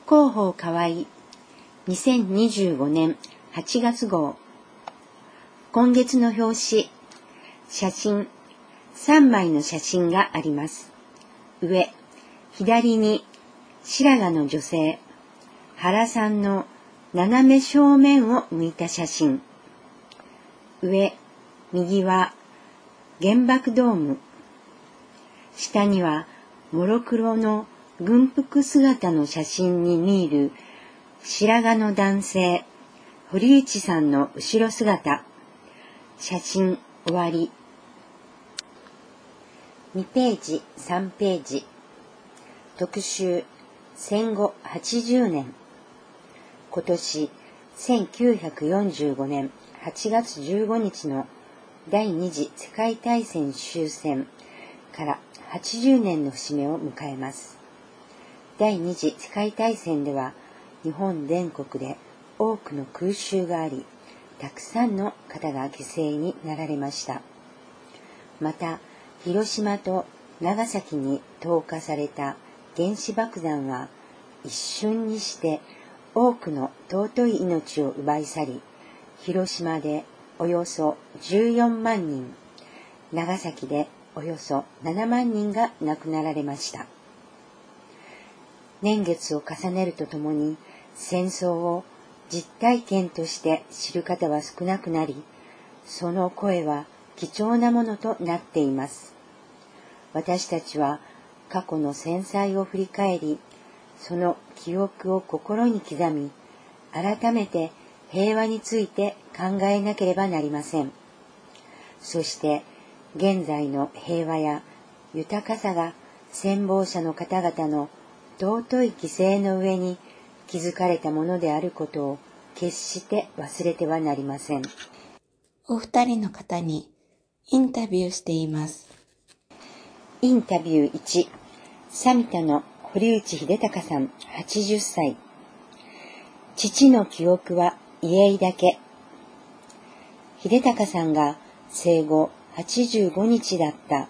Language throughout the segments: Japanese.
広報河合2025年8月号。今月の表紙、写真3枚の写真があります。上、左に白髪の女性、原さんの斜め正面を向いた写真。上、右は原爆ドーム。下にはモロクロの軍服姿の写真に見入る白髪の男性、堀内さんの後ろ姿。写真終わり。2ページ、3ページ。特集、戦後80年。今年1945年8月15日の第二次世界大戦終戦から80年の節目を迎えます。第二次世界大戦では日本全国で多くの空襲があり、たくさんの方が犠牲になられました。また、広島と長崎に投下された原子爆弾は一瞬にして多くの尊い命を奪い去り、広島でおよそ14万人、長崎でおよそ7万人が亡くなられました。年月を重ねるとともに戦争を実体験として知る方は少なくなり、その声は貴重なものとなっています。私たちは過去の戦災を振り返り、その記憶を心に刻み、改めて平和について考えなければなりません。そして現在の平和や豊かさが戦亡者の方々の尊い犠牲の上に築かれたものであることを決して忘れてはなりません。 お二人の方にインタビューしています。 インタビュー1、サミタの堀内秀隆さん80歳。父の記憶は家だけ。秀隆さんが生後85日だった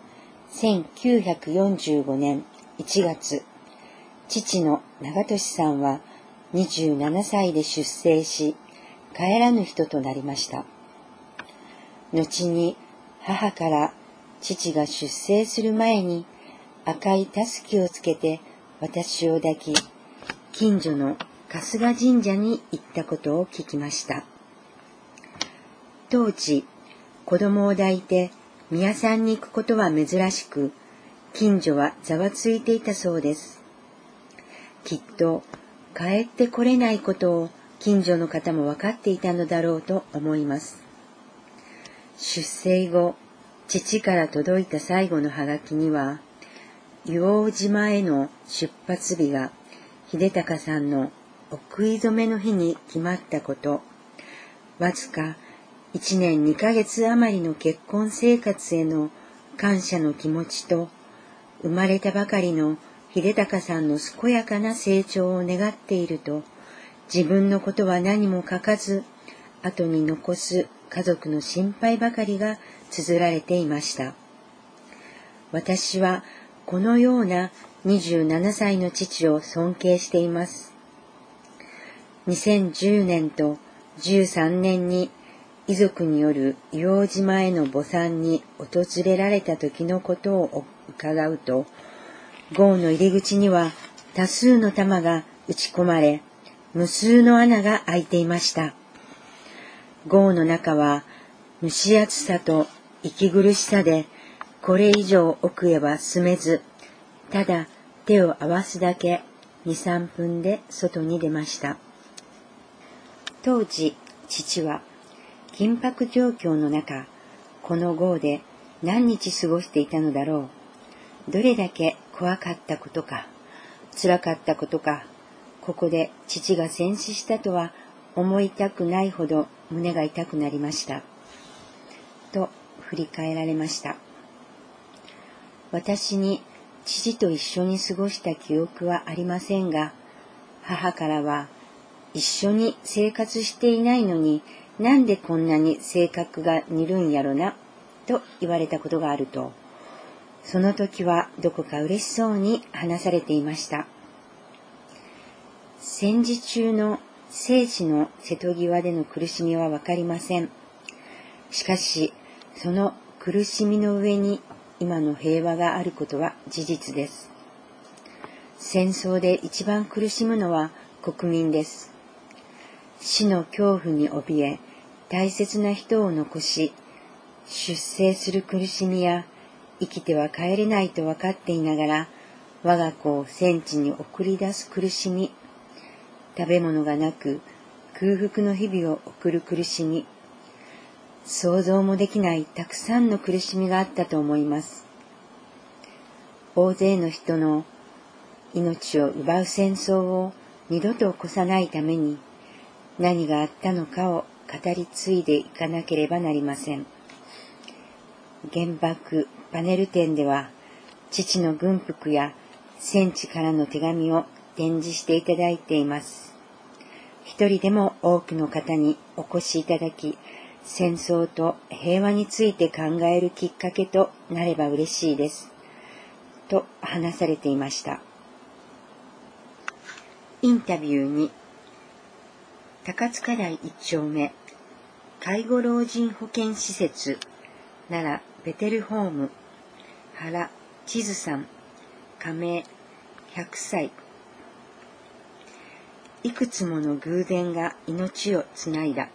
1945年1月、父の長俊さんは27歳で出征し、帰らぬ人となりました。後に母から父が出征する前に赤いたすきをつけて私を抱き、近所の春日神社に行ったことを聞きました。当時、子供を抱いて宮さんに行くことは珍しく、近所はざわついていたそうです。きっと帰ってこれないことを近所の方も分かっていたのだろうと思います。出征後、父から届いた最後のハガキには、硫黄島への出発日が秀隆さんのお食い初めの日に決まったこと、わずか1年2ヶ月余りの結婚生活への感謝の気持ちと、生まれたばかりの秀隆さんの健やかな成長を願っていると、自分のことは何も書かず、後に残す家族の心配ばかりが綴られていました。私はこのような27歳の父を尊敬しています。2010年と13年に遺族による硫黄島への墓参に訪れられた時のことを伺うと、壕の入り口には多数の弾が撃ち込まれ、無数の穴が開いていました。壕の中は蒸し暑さと息苦しさで、これ以上奥へは進めず、ただ手を合わすだけ 2,3 分で外に出ました。当時、父は緊迫状況の中、この壕で何日過ごしていたのだろう。どれだけ怖かったことか、辛かったことか、ここで父が戦死したとは思いたくないほど胸が痛くなりました。と振り返られました。私に父と一緒に過ごした記憶はありませんが、母からは、一緒に生活していないのになんでこんなに性格が似るんやろな、と言われたことがあると、その時はどこか嬉しそうに話されていました。 戦時中の生死の瀬戸際での苦しみはわかりません。しかし、その苦しみの上に今の平和があることは事実です。戦争で一番苦しむのは国民です。死の恐怖に怯え、大切な人を残し、出征する苦しみや、生きては帰れないと分かっていながら、我が子を戦地に送り出す苦しみ、食べ物がなく空腹の日々を送る苦しみ、想像もできないたくさんの苦しみがあったと思います。大勢の人の命を奪う戦争を二度と起こさないために、何があったのかを語り継いでいかなければなりません。原爆パネル展では、父の軍服や戦地からの手紙を展示していただいています。一人でも多くの方にお越しいただき、戦争と平和について考えるきっかけとなれば嬉しいです。と話されていました。インタビューに、高塚台1丁目、介護老人保健施設、奈良ベテルホーム、原千鶴さん、加盟100歳。いくつもの偶然が命をつないだ。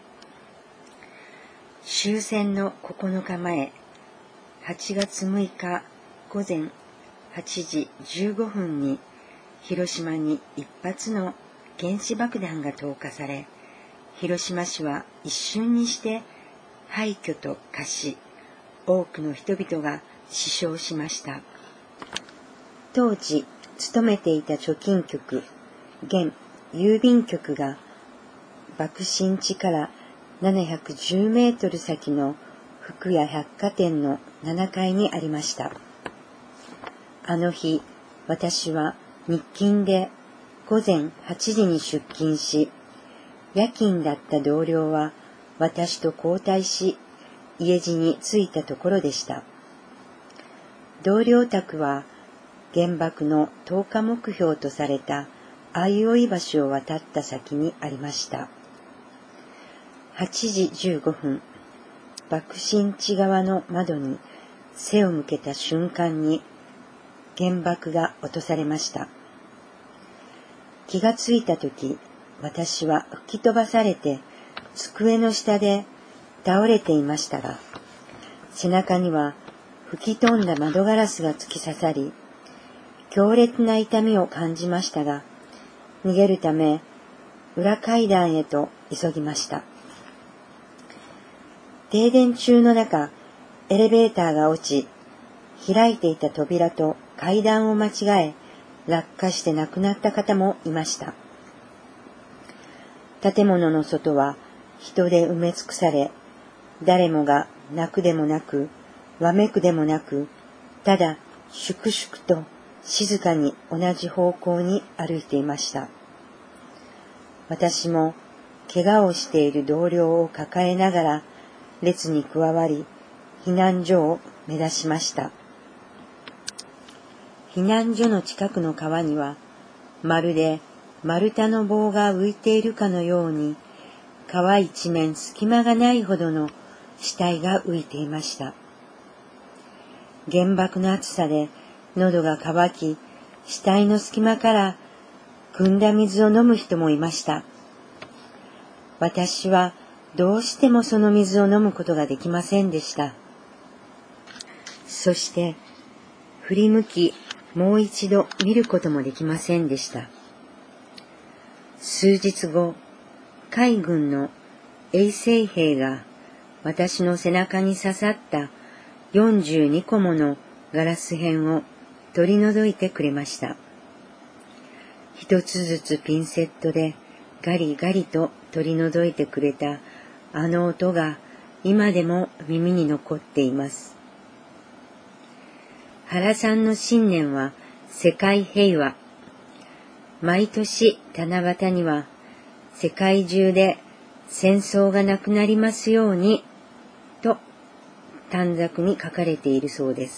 終戦の9日前、8月6日午前8時15分に、広島に一発の原子爆弾が投下され、広島市は一瞬にして廃墟と化し、多くの人々が死傷しました。当時勤めていた貯金局、現郵便局が爆心地から710メートル先の服や百貨店の7階にありました。あの日、私は日勤で午前8時に出勤し、夜勤だった同僚は私と交代し、家路に着いたところでした。同僚宅は原爆の投下目標とされた相生橋を渡った先にありました。8時15分、爆心地側の窓に背を向けた瞬間に原爆が落とされました。気がついたとき、私は吹き飛ばされて机の下で倒れていましたが、背中には吹き飛んだ窓ガラスが突き刺さり、強烈な痛みを感じましたが、逃げるため裏階段へと急ぎました。停電中の中、エレベーターが落ち、開いていた扉と階段を間違え、落下して亡くなった方もいました。建物の外は人で埋め尽くされ、誰もが泣くでもなく、わめくでもなく、ただ粛々と静かに同じ方向に歩いていました。私も怪我をしている同僚を抱えながら列に加わり、避難所を目指しました。避難所の近くの川には、まるで丸太の棒が浮いているかのように、川一面隙間がないほどの死体が浮いていました。原爆の暑さで喉が渇き、死体の隙間から汲んだ水を飲む人もいました。私はどうしてもその水を飲むことができませんでした。そして振り向き、もう一度見ることもできませんでした。数日後、海軍の衛生兵が私の背中に刺さった42個ものガラス片を取り除いてくれました。一つずつピンセットでガリガリと取り除いてくれたあの音が今でも耳に残っています。原さんの信念は世界平和。毎年七夕には世界中で戦争がなくなりますようにと短冊に書かれているそうです。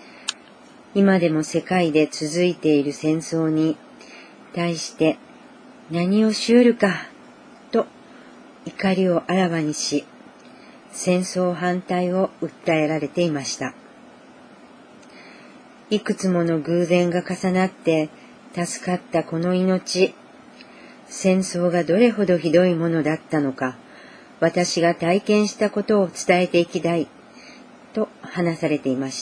今でも世界で続いている戦争に対して何をしうるか、と怒りをあらわにし、戦争反対を訴えられていました。いくつもの偶然が重なって助かったこの命、戦争がどれほどひどいものだったのか、私が体験したことを伝えていきたい、と話されていました。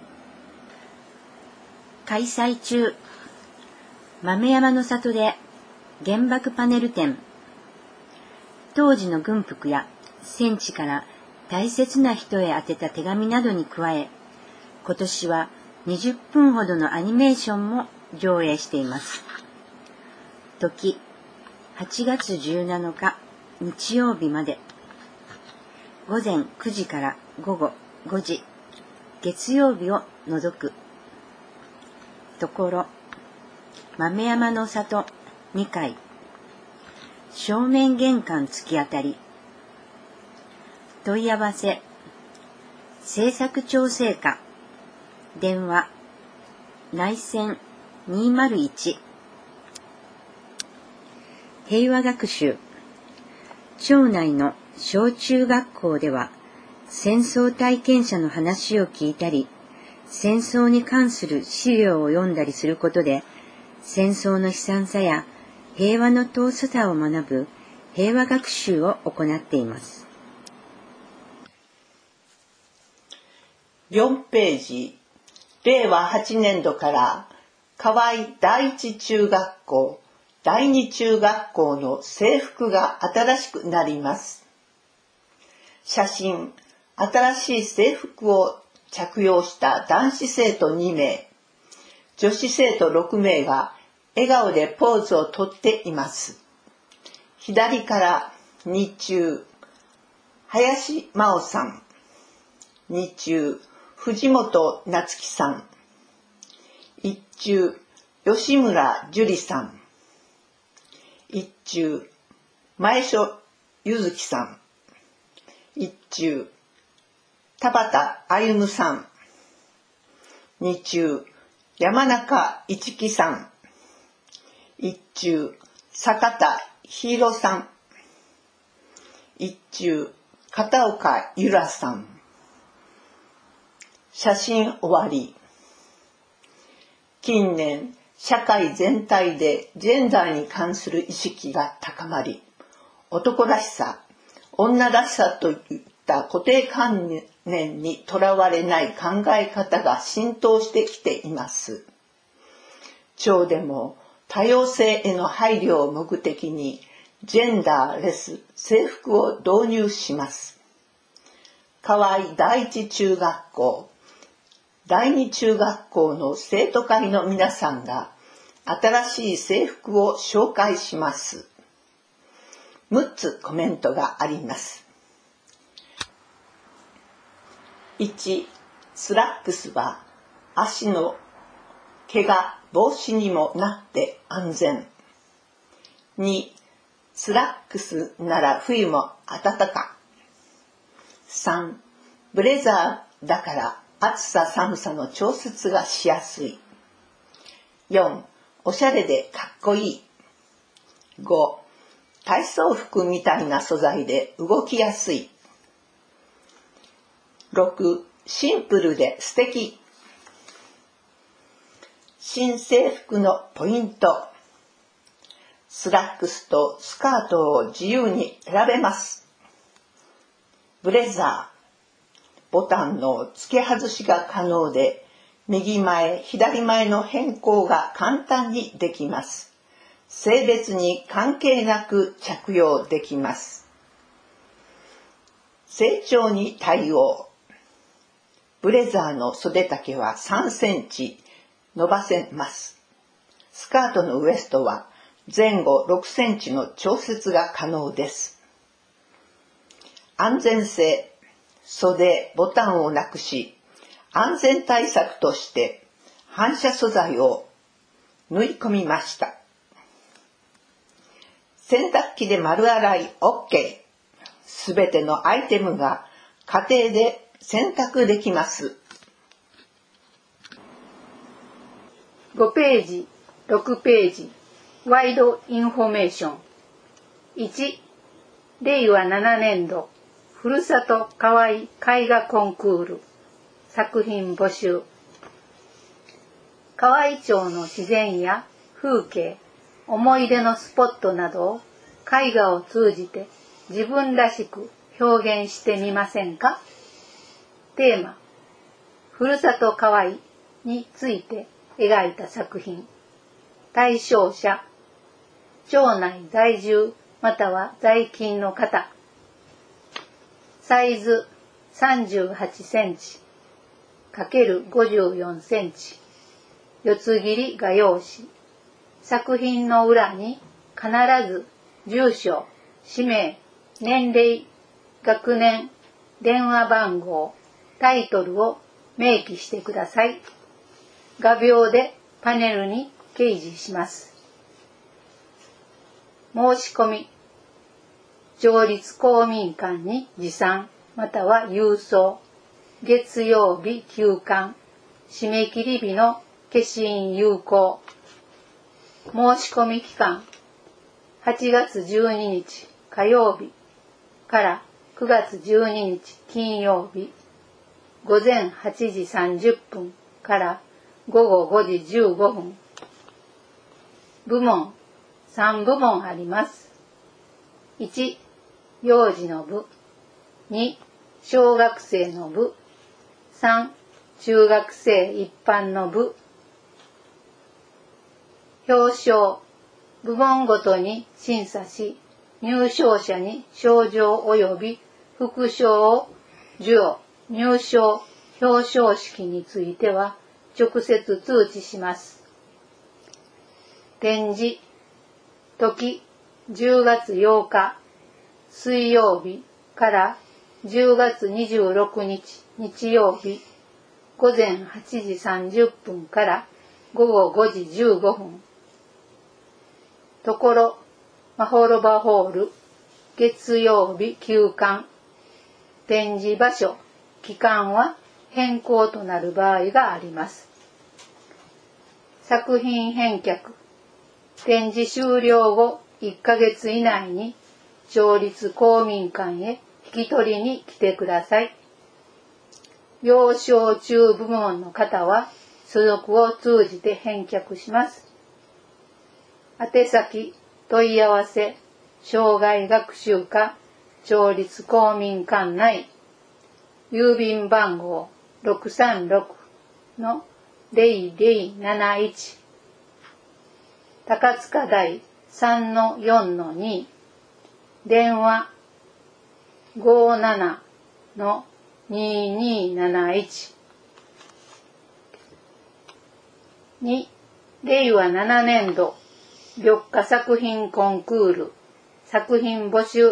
開催中、豆山の里で原爆パネル展。当時の軍服や戦地から大切な人へ宛てた手紙などに加え、今年は20分ほどのアニメーションも上映しています。時、8月17日日曜日まで、午前9時から午後5時、月曜日を除く。ところ、豆山の里2階、正面玄関突き当たり。問い合わせ、制作調整課、電話、内線201。平和学習。町内の小中学校では、戦争体験者の話を聞いたり、戦争に関する資料を読んだりすることで、戦争の悲惨さや平和の尊さを学ぶ平和学習を行っています。 4ページ、令和8年度から河合第一中学校、第二中学校の制服が新しくなります。写真、新しい制服を着用した男子生徒2名、女子生徒6名が笑顔でポーズをとっています。左から2中、林真央さん、2中、藤本夏樹さん、1中、吉村樹里さん、1中、前所ゆずきさん、1中、田畑歩さん、2中、山中一樹さん、1中、坂田ひろさん、1中、片岡ゆらさん。写真終わり。近年、社会全体でジェンダーに関する意識が高まり、男らしさ、女らしさといった固定観念にとらわれない考え方が浸透してきています。町でも多様性への配慮を目的にジェンダーレス制服を導入します。河合第一中学校、第二中学校の生徒会の皆さんが新しい制服を紹介します。6つコメントがあります。1、スラックスは足の怪我防止にもなって安全。2、スラックスなら冬も暖か。3、ブレザーだから暑さ寒さの調節がしやすい。4、おしゃれでかっこいい。5、体操服みたいな素材で動きやすい。6、シンプルで素敵。新制服のポイント。スラックスとスカートを自由に選べます。ブレザー。ボタンの付け外しが可能で、右前、左前の変更が簡単にできます。性別に関係なく着用できます。成長に対応。ブレザーの袖丈は3センチ伸ばせます。スカートのウエストは前後6センチの調節が可能です。安全性。袖、ボタンをなくし、安全対策として反射素材を縫い込みました。洗濯機で丸洗い OK。すべてのアイテムが家庭で洗濯できます。 5ページ、6ページ、 ワイドインフォメーション。1、令和7年度ふるさと河合絵画コンクール作品募集。河合町の自然や風景、思い出のスポットなどを絵画を通じて自分らしく表現してみませんか？テーマ、ふるさと河合について描いた作品。対象者、町内在住または在勤の方。サイズ38センチ×54センチ。四つ切り画用紙。作品の裏に必ず住所、氏名、年齢、学年、電話番号、タイトルを明記してください。画鋲でパネルに掲示します。申し込み。町立公民館に持参または郵送。月曜日休館。締め切り日の消印有効。申し込み期間8月12日火曜日から9月12日金曜日午前8時30分から午後5時15分。部門3部門あります。1、幼児の部。2、小学生の部。3、中学生一般の部。表彰。部門ごとに審査し、入賞者に賞状及び副賞を授与、入賞、表彰式については直接通知します。展示。時、10月8日、水曜日から10月26日、日曜日、午前8時30分から午後5時15分。ところ、まほろばホール、月曜日休館。展示場所、期間は変更となる場合があります。作品返却。展示終了後1ヶ月以内に町立公民館へ引き取りに来てください。幼小中部門の方は所属を通じて返却します。宛先、問い合わせ、生涯学習課、町立公民館内、郵便番号 636-0071、高塚台 3-4-2、電話 57-2271。2、令和7年度緑化作品コンクール作品募集。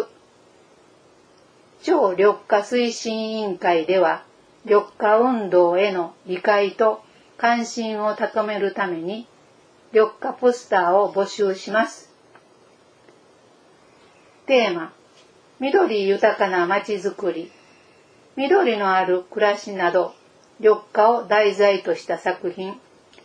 町緑化推進委員会では緑化運動への理解と関心を高めるために緑化ポスターを募集します。テーマ、緑豊かなまちづくり。緑のある暮らしなど緑化を題材とした作品。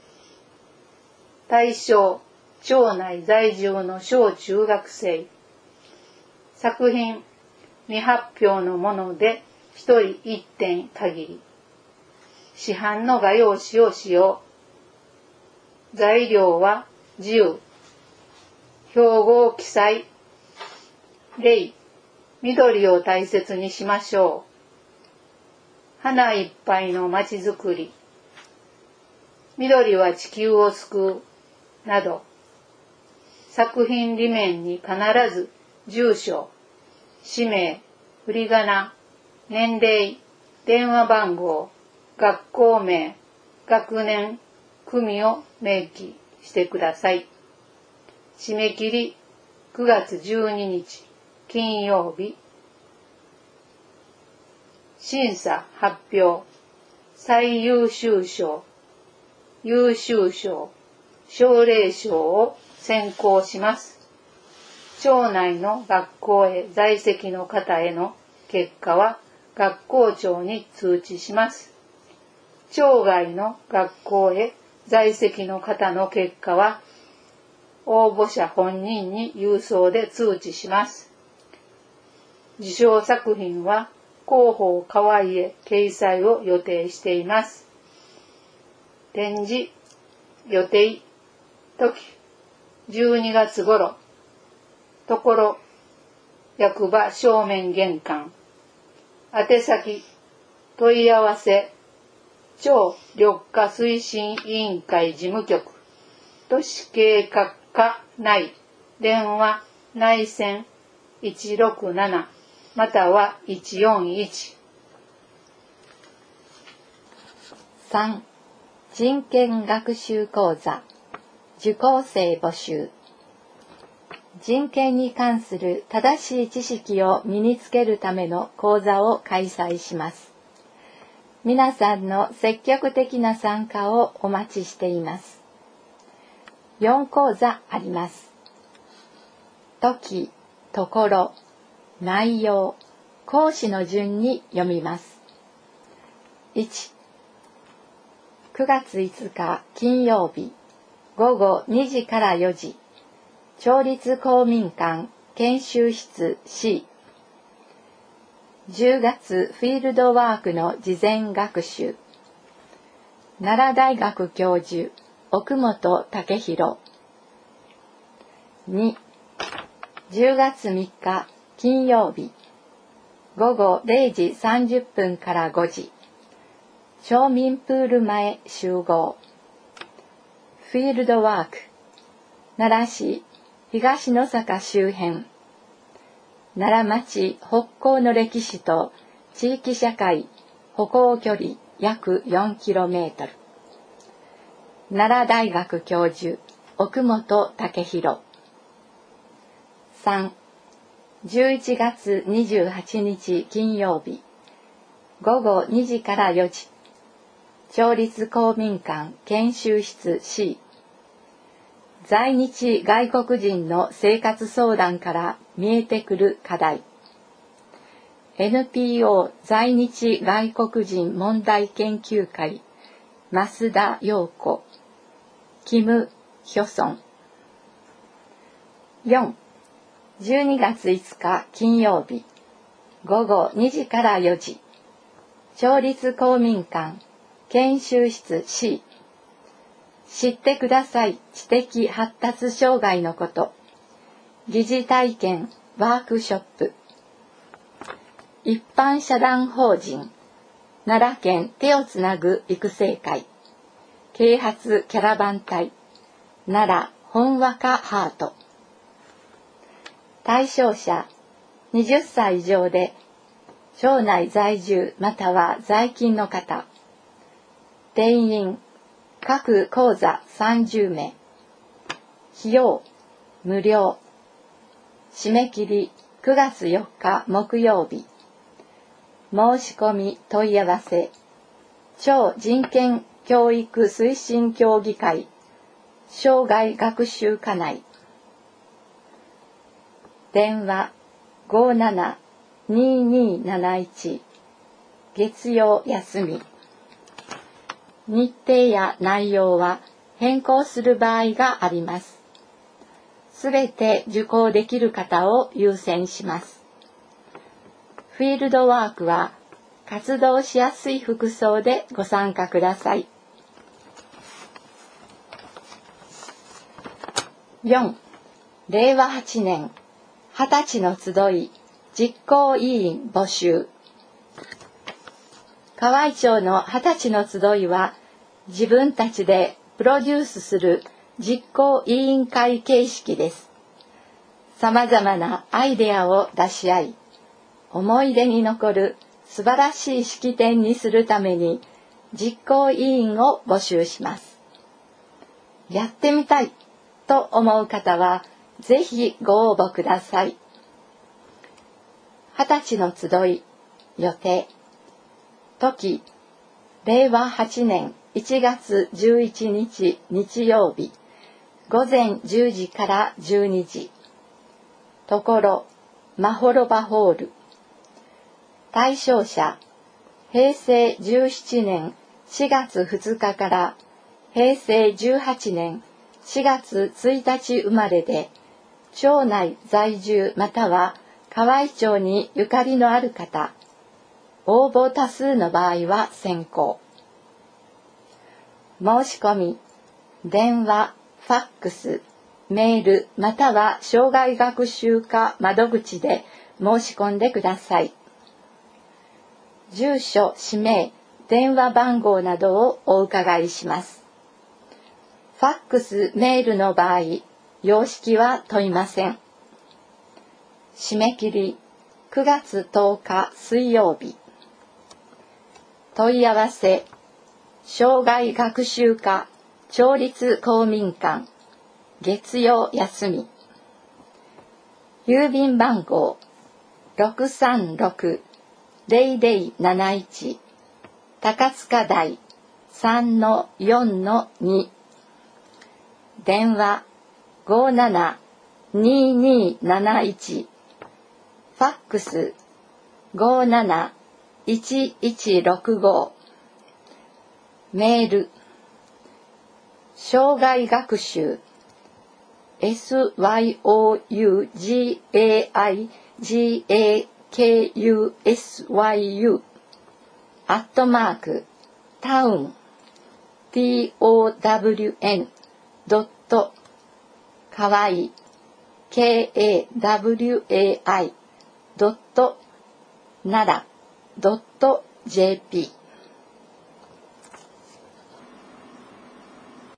対象、町内在住の小中学生。作品、未発表のもので1人1点限り。市販の画用紙を使用。材料は自由。標語記載。例、緑を大切にしましょう。花いっぱいのまちづくり。緑は地球を救う。など、作品裏面に必ず住所、氏名、振り仮名、年齢、電話番号、学校名、学年、組を明記してください。締め切り9月12日金曜日。審査発表。最優秀賞、優秀賞、奨励賞を選考します。町内の学校へ在籍の方への結果は学校長に通知します。町外の学校へ在籍の方の結果は応募者本人に郵送で通知します。受賞作品は広報河合へ掲載を予定しています。展示予定時12月頃、ところ役場正面玄関、宛先問い合わせ町緑化推進委員会事務局都市計画課内電話内線167または141。 3. 人権学習講座受講生募集。人権に関する正しい知識を身につけるための講座を開催します。皆さんの積極的な参加をお待ちしています。4講座あります。時、ところ、内容、講師の順に読みます。1、9月5日金曜日午後2時から4時、町立公民館研修室 C。10月フィールドワークの事前学習。奈良大学教授奥本武弘。2、10月3日金曜日午後0時30分から5時、町民プール前集合。フィールドワーク、奈良市東野坂周辺、奈良町北港の歴史と地域社会歩行距離約 4km。奈良大学教授奥本武弘。3、11月28日金曜日午後2時から4時、町立公民館研修室 C。在日外国人の生活相談から見えてくる課題。NPO 在日外国人問題研究会増田陽子、キム・ヒョソン。4、12月5日金曜日午後2時から4時、町立公民館研修室 C。知ってください知的発達障害のこと、疑似体験ワークショップ。一般社団法人奈良県手をつなぐ育成会啓発キャラバン隊奈良ほんわかハート。対象者20歳以上で町内在住または在勤の方。定員各講座30名。費用無料。締め切り9月4日木曜日。申し込み問い合わせ町人権教育推進協議会生涯学習課内。電話572271。月曜休み。日程や内容は変更する場合があります。すべて受講できる方を優先します。フィールドワークは活動しやすい服装でご参加ください。4、令和8年20歳の集い実行委員募集。河合町の20歳の集いは自分たちでプロデュースする実行委員会形式です。さまざまなアイデアを出し合い、思い出に残る素晴らしい式典にするために実行委員を募集します。やってみたいと思う方はぜひご応募ください。20歳の集い予定。時、令和8年1月11日日曜日午前10時から12時。ところ、まほろばホール。対象者、平成17年4月2日から平成18年 4月1日生まれで、町内在住または河合町にゆかりのある方、応募多数の場合は先行。申し込み、電話、ファックス、メールまたは障害学習課窓口で申し込んでください。住所、氏名、電話番号などをお伺いします。ファックス、メールの場合、様式は問いません。締め切り9月10日水曜日。問い合わせ、障害学習課町立公民館月曜休み。郵便番号 636-0071 高塚台 3-4-2 電話 57-2271 ファックス 57-1165 メール障害学習 SYOUGAIGAKUSYU @town TOWN かわい KAWAI 奈良 .jp